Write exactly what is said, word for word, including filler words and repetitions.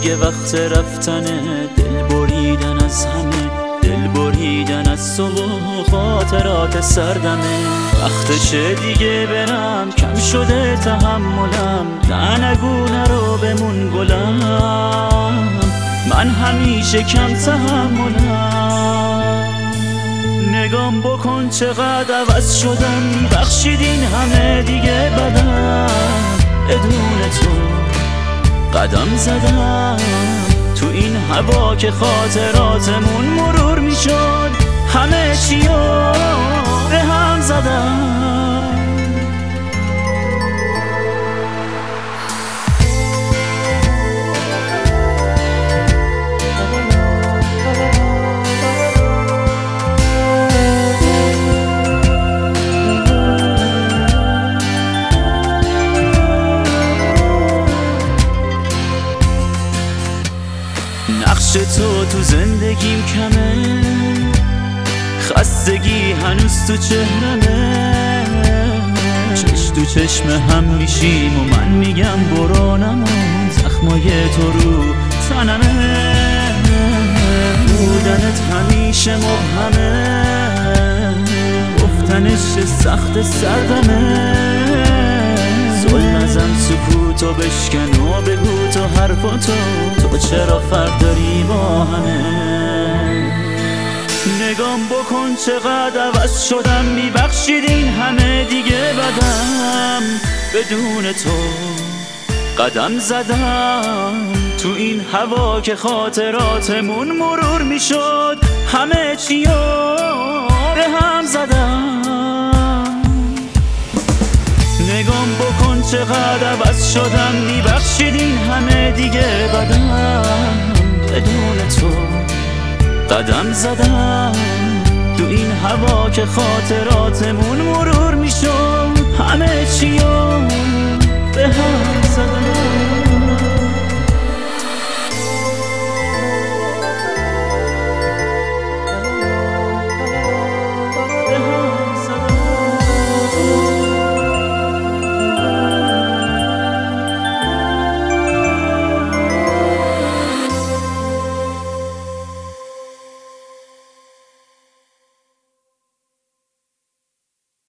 دیگه وقت رفتنه، دل بریدن از همه، دل بریدن از صبح و خاطرات سردمه. وقتشه دیگه برم، کم شده تحملم، نه نگو نرو بمون گلم، من همیشه کم تحملم. نگام بکن چقدر عوض شدم، میبخشید این همه دیگه بدم، بدون تو قدم زدم تو این هوا که خاطراتمون مرور میشد، همه چیو به هم زدم. نقش تو تو زندگیم کمه، خستگی هنوز تو چهرمه، چش تو چشم هم میشیم و من میگم برو نمون، زخمای تو رو تنمه، بودنت همیشه مبهمه، گفتنش سخت سردمه، زل نزن سکوتو بشکن و بگو تو حرفاتو، تو چرا فرق داری با همه. نگام بکن چقدر عوض شدم، میبخشید این همه دیگه بدم، بدون تو قدم زدم تو این هوا که خاطراتمون مرور میشد، همه چیو به هم زدم. نگام بکن چقدر عوض شدم، میبخشید این همه دیگه بدم، بدون تو قدم زدم تو این هوا که خاطراتمون مرور